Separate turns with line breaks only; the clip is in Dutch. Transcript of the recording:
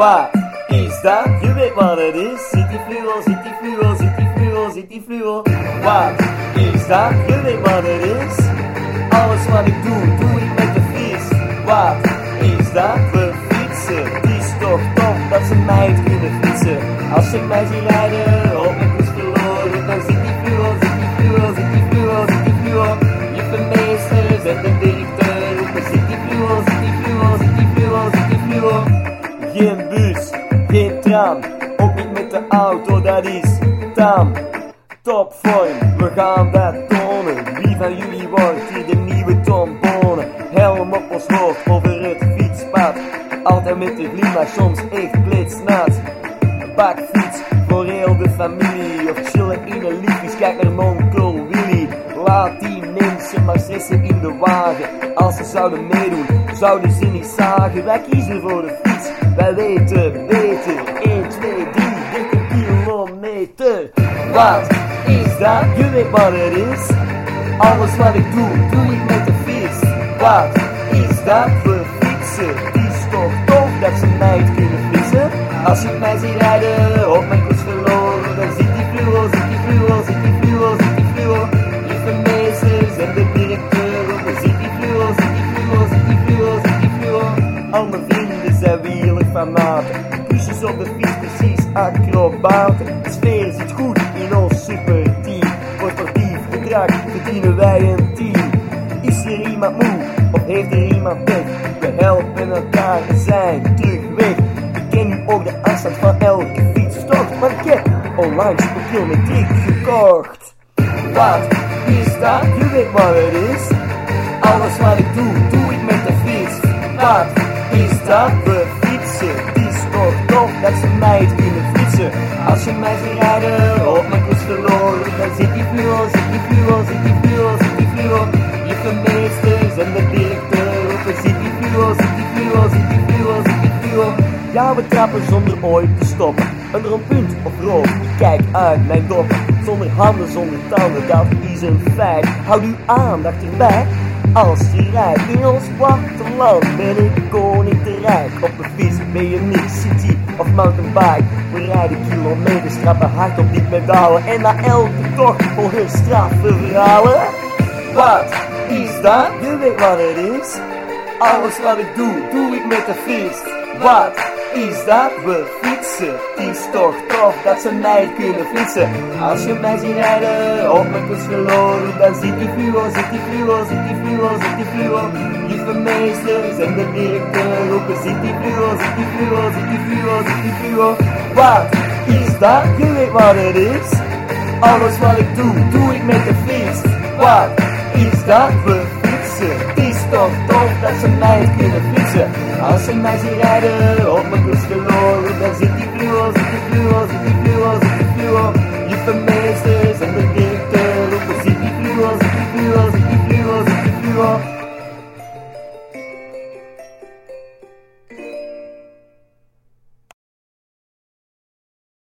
Wat is dat? Je weet wat het is. Cityfluo, Cityfluo, Cityfluo, Cityfluo. Wat is dat? Je weet wat het is. Alles wat ik doe, doe ik met de fiets. Wat is dat? We fietsen. Het is toch tof dat ze mij kunnen fietsen. Als ze mij zien rijden, op mijn koers verloren, dan Cityfluo, Cityfluo, Cityfluo, Cityfluo. Juffenmeesters en de directeur roepen Cityfluo, Cityfluo, Cityfluo, Cityfluo. Geen bus, geen tram, ook niet met de auto, dat is tam. Topvorm, we gaan dat tonen. Wie van jullie wordt hier de nieuwe Tom Bonen? Helm op ons hoofd over het fietspad. Altijd met de glimlach, soms echt blitsnat. Bakfiets voor heel de familie. Of chillen in een liefjes, kijk naar Nonkel Willy. Laat die mensen maar stressen in de wagen. Als ze zouden meedoen, zouden ze niet zagen. Wij kiezen voor de fiets, wij weten beter. 1, 2, 3, 13 kilometer. Wat is dat? Je weet wat het is. Alles wat ik doe, doe ik met de fiets. Wat is dat? We fietsen. Het is toch tof dat ze mij kunnen fietsen. Als je mij ziet rijden, op mijn koers verloren, dan zit die fluo, zit die fluo, zit die fluo, zit die fluo. Juffenmeesters en de directeur, dan zit die fluo, zit die fluo, zit die fluo, zit die fluo. Al mijn vrienden zijn wierlijk fanaten. Kusjes op de fiets, precies acrobaten. De sfeer zit goed in ons superteam. Voor sportief gedrag verdienen wij een team. Is er iemand moe of heeft er iemand pech? We helpen elkaar en zijn terug weg. Ik ken nu ook de afstand van elke fietstocht, maar ik heb onlangs een kilometriek gekocht. Wat is dat? Je weet wat het is. Alles wat ik doe, doe ik met de fiets. Wat is dat? We fietsen. Het is toch tof dat ze mij kunnen fietsen. Als je mij ziet rijden, op mijn koers verloren, dan zit die fluo, zit die fluo, zit die fluo, zit die fluo. Juffenmeesters en de directeur roepen zit die fluo, zit die fluo, zit die fluo, zit die fluo. Ja, we trappen zonder ooit te stoppen. Een rond punt of rood, ik kijk uit mijn dop. Zonder handen, zonder tanden, dat is een feit. Houd uw aandacht erbij. Als je rijdt in ons platteland, ben ik koning te rijk. Op de fiets ben je niks, city of mountainbike. We rijden kilometers, trappen hard op die pedalen. En na elke tocht volgen straffe verhalen. Wat is dat? Je weet wat het is. Alles wat ik doe, doe ik met de fiets. Wat is dat? We fietsen. Het is toch tof dat ze mij kunnen fietsen. Als je mij ziet rijden, op mijn koers verloren, dan zit die fluo, zit die fluo, zit die fluo, zit die fluo. Juffenmeesters en de directeur roepen zit die fluo, zit die fluo, zit die fluo, zit die fluo. Wat is dat? Je weet wat het is. Alles wat ik doe, doe ik met de fiets. Wat is dat? We fietsen. Het is toch tof dat ze mij kunnen fietsen. Als ze mij zien rijden, op mijn koers verloren, dan zit die fluo, zit die fluo, zit die fluo, zit die fluo.